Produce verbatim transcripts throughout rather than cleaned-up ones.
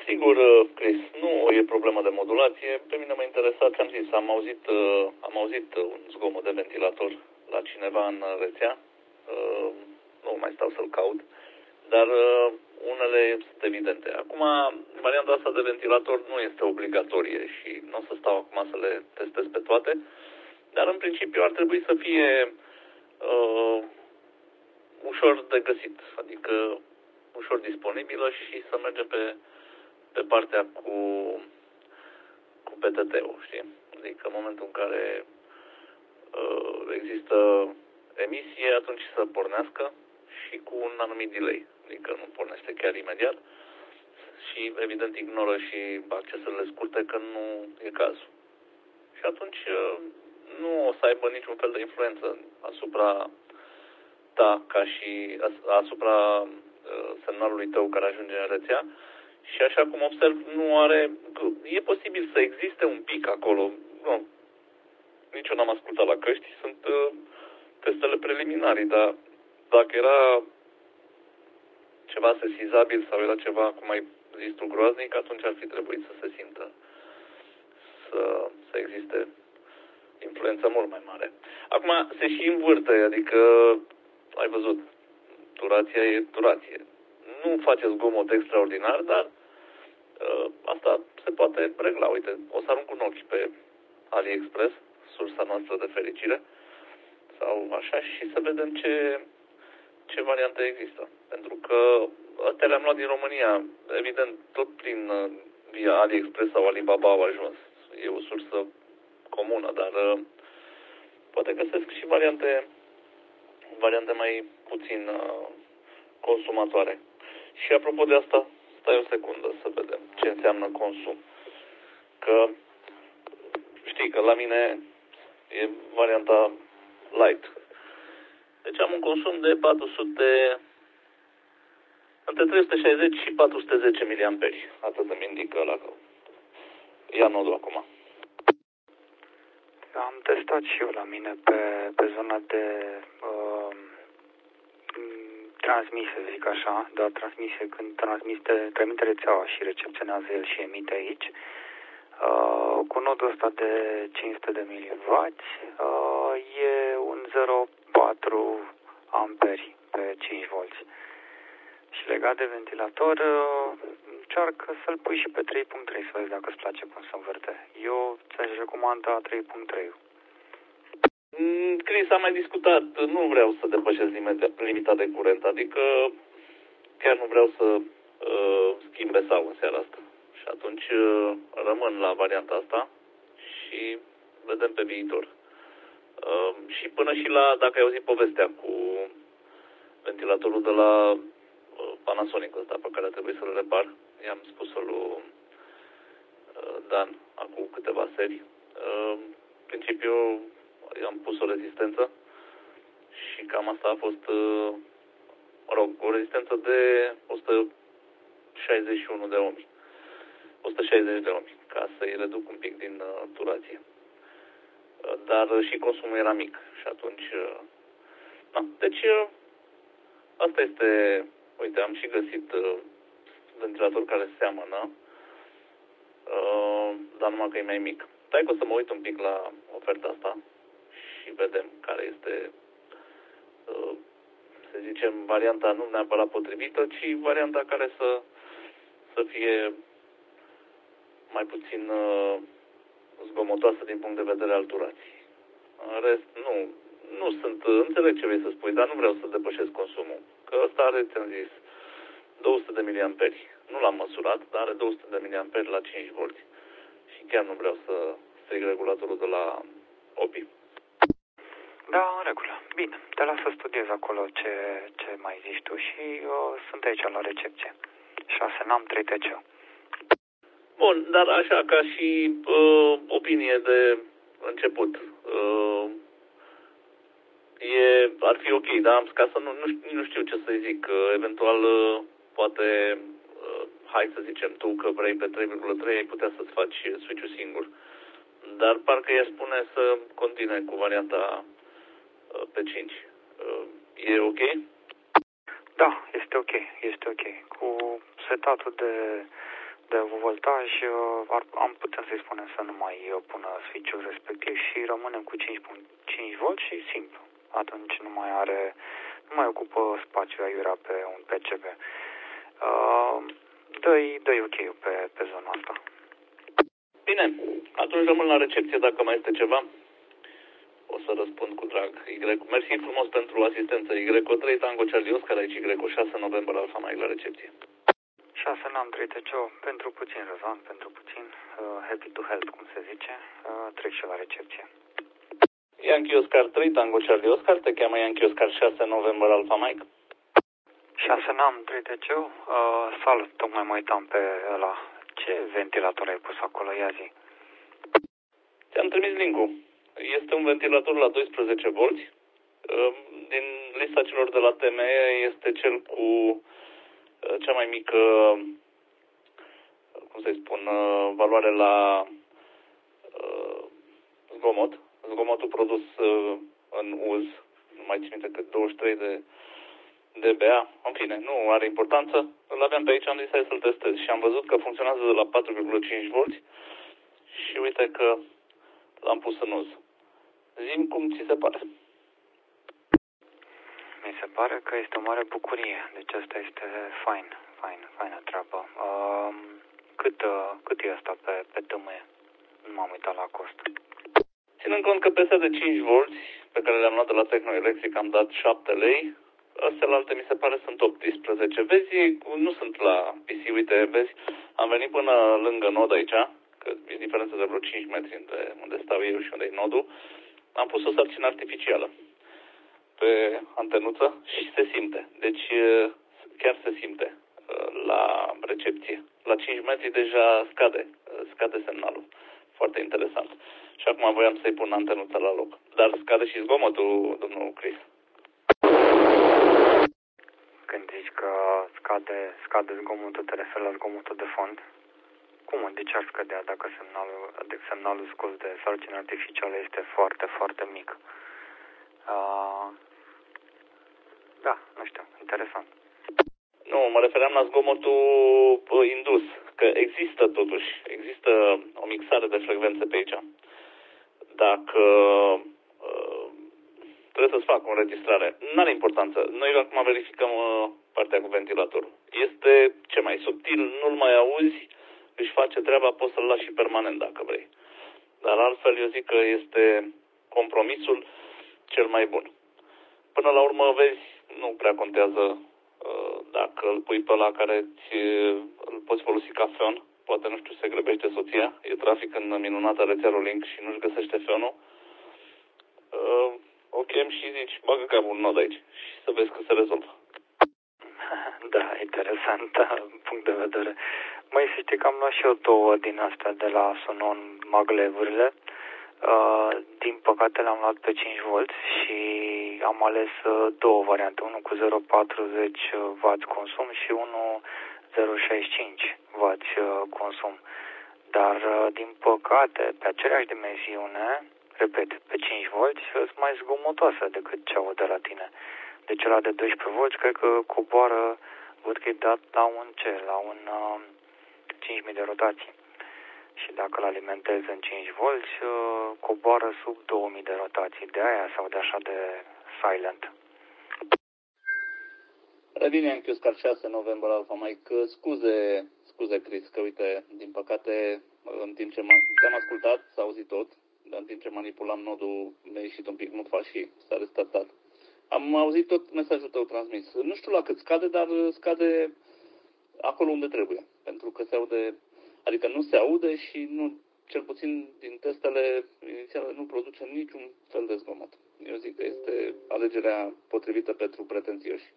Sigur, Chris, nu e problemă de modulație. Pe mine m-a interesat, ți-am zis, am auzit, am auzit un zgomot de ventilator la cineva în rețea. Nu mai stau să-l caut, dar unele sunt evidente. Acum, varianta asta de ventilator nu este obligatorie și nu o să stau acum să le testez pe toate, dar în principiu ar trebui să fie uh, ușor de găsit, adică ușor disponibilă și să mergem pe, pe partea cu, cu P T T-ul, știi? Adică în momentul în care uh, există emisie, atunci să pornească și cu un anumit delay, adică nu pornește chiar imediat și evident ignoră și accesările scurte când nu e cazul. Și atunci uh, nu o să aibă niciun fel de influență asupra ta ca și asupra uh, semnalului tău care ajunge în rețea și așa cum observ nu are, e posibil să existe un pic acolo, nu, nici eu n-am ascultat la căști, sunt uh, testele preliminare, dar dacă era ceva sesizabil sau era ceva, cum ai zis tu, groaznic, atunci ar fi trebuit să se simtă, să, să existe influență mult mai mare. Acum se și învârte, adică ai văzut, durația e durație. Nu face zgomot extraordinar, dar uh, asta se poate regla. Uite, o să arunc un ochi pe AliExpress, sursa noastră de fericire, sau așa, și să vedem ce, ce variante există. Pentru că astea le-am luat din România, evident, tot prin uh, via AliExpress sau Alibaba au ajuns. E o sursă comună, dar uh, poate găsesc și variante variante mai puțin uh, consumatoare. Și apropo de asta, stai o secundă să vedem ce înseamnă consum. Că știi că la mine e varianta light. Deci am un consum de patru sute, între trei sute șaizeci și patru sute zece miliamperi. Atât îmi indică la că ia nodul acum. Am testat și eu la mine pe, pe zona de uh, transmis, să zic așa, dar transmise când transmite, transmite rețeaua și recepționează el și emite aici. Uh, cu nodul ăsta de cinci sute de miliwatt uh, e un zero virgulă patru amperi pe cinci volți. Și legat de ventilator, uh, încearcă să-l pui și pe trei punct trei să vezi dacă îți place cum se învârte. Eu ți-aș recomanda trei punct trei. Chris, am mai discutat, nu vreau să depășesc limita de curent, adică chiar nu vreau să uh, schimb besaul în seara asta. Și atunci uh, rămân la varianta asta și vedem pe viitor. Uh, și până și la, dacă ai auzit povestea cu ventilatorul de la uh, Panasonic ăsta pe care trebuie să-l repar, i-am spus-o lui uh, Dan acum câteva seri. Uh, în principiu am pus o rezistență și cam asta a fost, mă rog, o rezistență de o sută șaizeci și unu de ohmi. o sută șaizeci de ohmi, ca să-i reduc un pic din uh, durație. Uh, dar uh, și consumul era mic și atunci... Uh, na. Deci, uh, asta este... Uite, am și găsit uh, ventilator care seamănă, uh, dar numai că e mai mic. Stai că o să mă uit un pic la oferta asta și vedem care este, să zicem, varianta nu neapărat potrivită, ci varianta care să, să fie mai puțin zgomotoasă din punct de vedere al durației. În rest, nu, nu sunt, înțeleg ce vrei să spui, dar nu vreau să depășesc consumul. Că ăsta are, ți-am zis, două sute de miliamperi. Nu l-am măsurat, dar are două sute de miliamperi la cinci volți. Și chiar nu vreau să stric regulatorul de la O P I. Da, în regulă. Bine, te las să studiez acolo ce, ce mai zici tu și uh, sunt aici la recepție. șase N A M trei T C. Bun, dar așa ca și uh, opinie de început, uh, e, ar fi ok, da? Ca să nu, nu, știu, nu știu ce să zic, uh, eventual uh, poate, uh, hai să zicem tu că vrei pe trei virgulă trei, ai putea să-ți faci switch-ul singur. Dar parcă i-aș spune să continue cu varianta uh, pe cinci. Uh, e ok? Da, este ok, este ok. Cu setatul de de voltaj, ar, am putea să-i spunem să nu mai pună switch-ul respectiv și rămânem cu cinci virgulă cinci volt și simplu. Atunci nu mai are, nu mai ocupă spațiul aiurea pe un P C B. Uh, dă-i, dă-i ok-ul pe, pe zona asta. Bine, atunci rămân la recepție dacă mai este ceva. O să răspund cu drag. Y. Mersi frumos pentru asistență. Y O trei Tango Charlie Oscar, aici Y O șase November Alfa Mike la recepție. șase n-am trei T C O, pentru puțin, Răzvan, pentru puțin. Uh, happy to help, cum se zice. Uh, trec și la recepție. Yankee Oscar trei Tango Charlie Oscar, te cheamă Yankee Oscar șase November Alfa Mike. șase n-am trei T C O, uh, salut, tocmai mă uitam pe ăla. Ce ventilator ai pus acolo, ia zi? Ți-am trimis link-ul. Este un ventilator la doisprezece volți. Din lista celor de la T M E este cel cu cea mai mică, cum să-i spun, valoare la zgomot. Zgomotul produs în uz, nu mai țin minte cât douăzeci și trei de dBA. În fine, nu are importanță. Îl aveam pe aici, am zis hai să-l testez și am văzut că funcționează de la patru virgulă cinci volți și uite că l-am pus în uz. Zi-mi cum ți se pare. Mi se pare că este o mare bucurie, deci asta este fain, fain, faină treabă. Uh, cât, uh, cât e asta pe, pe T M E? Nu m-am uitat la cost. Ținând cont că peste de cinci volți, pe care le-am luat de la Technoelectric, am dat șapte lei, astea la alte mi se pare sunt optsprezece. Vezi, nu sunt la P C, uite, vezi, am venit până lângă nod aici, că e diferență de vreo cinci metri între unde stau eu și unde e nodul, am pus o sarcină artificială pe antenuță și se simte. Deci chiar se simte la recepție. La cinci metri deja scade, scade semnalul. Foarte interesant. Și acum voiam să-i pun antenuța la loc. Dar scade și zgomotul, domnul Chris. Când zici că scade, scade zgomotul, te referi la zgomotul de fond? Cum? De ce ar scădea dacă semnalul, de semnalul scos de sarcină artificială este foarte, foarte mic? Uh, da, nu știu, interesant. Nu, mă refeream la zgomotul indus, că există totuși, există o mixare de frecvențe pe aici. Dacă uh, trebuie să-ți fac o înregistrare, n-are importanță. Noi acum verificăm uh, partea cu ventilatorul. Este ce mai subtil, nu-l mai auzi, își face treaba, poți să-l lași și permanent dacă vrei. Dar altfel eu zic că este compromisul cel mai bun. Până la urmă, vezi, nu prea contează uh, dacă îl pui pe ăla care ți, îl poți folosi ca feon. Poate, nu știu, se grăbește soția, e trafic în minunata rețea Rolink și nu-și găsește feonul. Uh, o chem și zici, bagă capul un nod aici și să vezi că se rezolvă. Da, interesant punct de vedere. Măi, să știi că am luat și eu două din astea de la Sonon maglevurile. Uh, din păcate le-am luat pe cinci volți și am ales uh, două variante, unul cu zero virgulă patruzeci watt consum și unul zero virgulă șaizeci și cinci watt uh, consum. Dar, uh, din păcate, pe aceeași dimensiune, repet, pe cinci volți, sunt mai zgomotoasă decât cea de la tine. Deci ăla de doisprezece volți, cred că coboară, văd că e dat la un ce, la un uh, cinci mii de rotații. Și dacă îl alimentezi în cinci volți, uh, coboară sub două mii de rotații. De aia sau de așa de silent. Revine în Oscar șase November Alpha Mike. Scuze, scuze Chris, că uite, din păcate, în timp ce te-am ascultat, s-a auzit tot, dar în timp ce manipulam nodul, mi-a ieșit un pic mufa și s-a restartat. Am auzit tot mesajul tău transmis. Nu știu la cât scade, dar scade acolo unde trebuie. Pentru că se aude, adică nu se aude și nu, cel puțin din testele inițiale nu produce niciun fel de zgomot. Eu zic că este alegerea potrivită pentru pretențioși.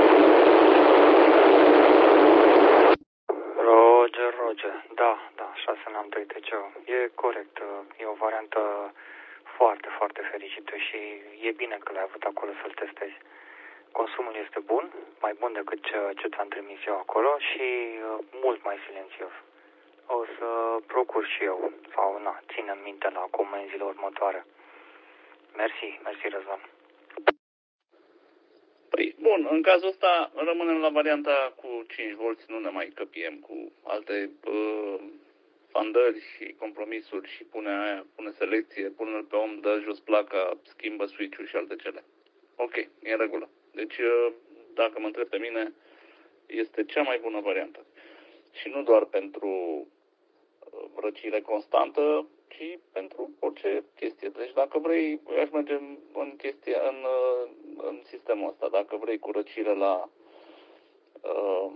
Roger, Roger. Da, da, șase n-am trei T C O. E corect. E o variantă foarte, foarte fericită și e bine că l-ai avut acolo să-l testezi. Consumul este bun, mai bun decât ce, ce ți-am trimis eu acolo și uh, mult mai silențios. O să procur și eu, sau na, țin în minte la comenzile următoare. Mersi, mersi Răzvan. Păi, Bun, în cazul ăsta rămânem la varianta cu cinci volți, nu ne mai căpiem cu alte uh, fandări și compromisuri și pune aia, pune selecție, pune-l pe om, dă jos placa, schimbă switch-ul și alte cele. Ok, e în regulă. Deci, uh, dacă mă întreb pe mine, este cea mai bună variantă. Și nu doar pentru uh, răcire constantă, ci pentru orice chestie. Deci dacă vrei, eu aș merge în, în, chestie, în, în sistemul ăsta. Dacă vrei cu răcire la uh,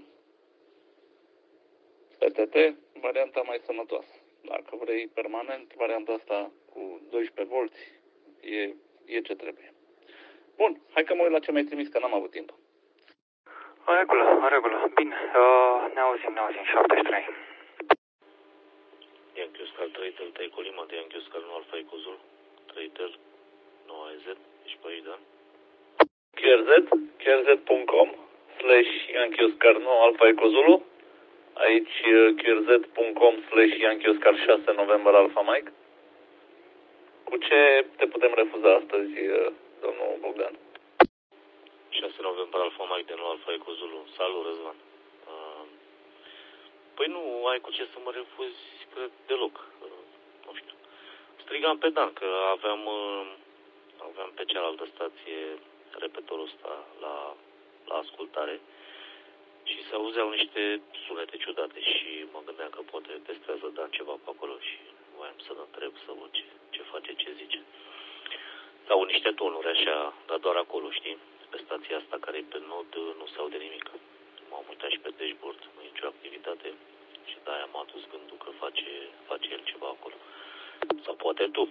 P T T, varianta mai sănătoasă. Dacă vrei permanent, varianta asta cu doisprezece volți e, e ce trebuie. Bun, hai că mă uit la ce mi-ai trimis, că n-am avut timp. În regulă, în regulă. Bine, uh, ne auzim, ne auzim, șaptezeci și trei. Yankee Oscar trei tel Taiko Lima de Yankee Oscar nu Alfa Eco Zulu trei tel nouă A Z. Ești pe aici, da? Q R Z, Q R Z punct com slash Yankee Oscar nouă Alfa Eco Zulu. Aici Q R Z punct com slash Yankee Oscar șase November Alfa Mike. Cu ce te putem refuza astăzi, domnul Bogdan? șase November Alfa Mike de nou Alfa Eco Zulu. Salut, Răzvan. Uh, păi nu ai cu ce să mă refuzi, cred, deloc. Uh, nu știu. Strigam pe Dan, că aveam, uh, aveam pe cealaltă stație repetorul ăsta la, la ascultare și se auzeau niște sunete ciudate și mă gândeam că poate testează Dan ceva pe acolo și voiam să-l întreb, să văd ce, ce face, ce zice. Sau niște tonuri așa, dar doar acolo, știi? Pe stația asta care e pe nod nu se aude nimic. M-am uitat și pe dashboard, nu e nicio activitate și de-aia m-a dus gândul că face, face el ceva acolo. Sau poate tu.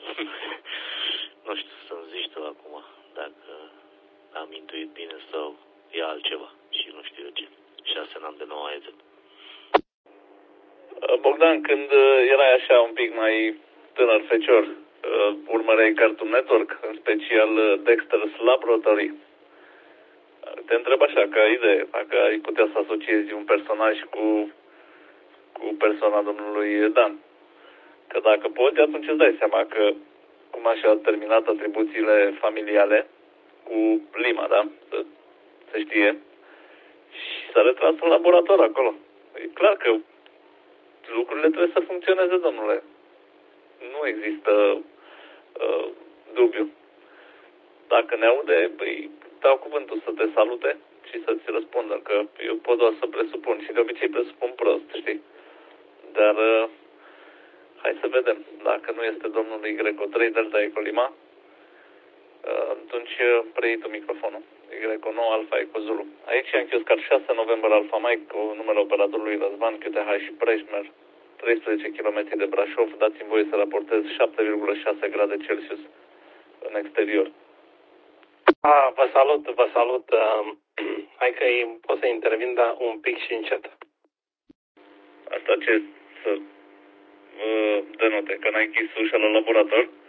Nu știu, să-mi zici tu acum dacă am intuit bine sau e altceva și nu știu eu ce. șase n-am de nouă A Z. Bogdan, când erai așa un pic mai tânăr fecior, urmăreai Cartoon Network, în special Dexter's Laboratory. Te întreb așa, ca idee, dacă ai putea să asociezi un personaj cu, cu persoana domnului Dan. Că dacă poți, atunci îți dai seama că cum așa au terminat atribuțiile familiale cu Lima, da? Să se știe. Și s-a retras în laborator acolo. E clar că lucrurile trebuie să funcționeze, domnule. Nu există uh, dubiu. Dacă ne aude, îi dau cuvântul să te salute și să-ți răspundă, că eu pot doar să presupun și de obicei presupun prost, știi? Dar uh, hai să vedem. Dacă nu este domnul Y trei Delta Eco Lima, uh, atunci preiei tu microfonul. Y nouă Alfa Eco Zulu. Aici Yankee Oscar șase November Alfa Mike cu numele operatorului Răzvan Q T H și Preșmer, treisprezece kilometri de Brașov. Dați-mi voie să raportez șapte virgulă șase grade Celsius în exterior. A, vă salut, vă salut. Uh, hai că pot să intervin, dar un pic și încet. Asta ce să uh, denote? Că n-ai închis ușa la laborator?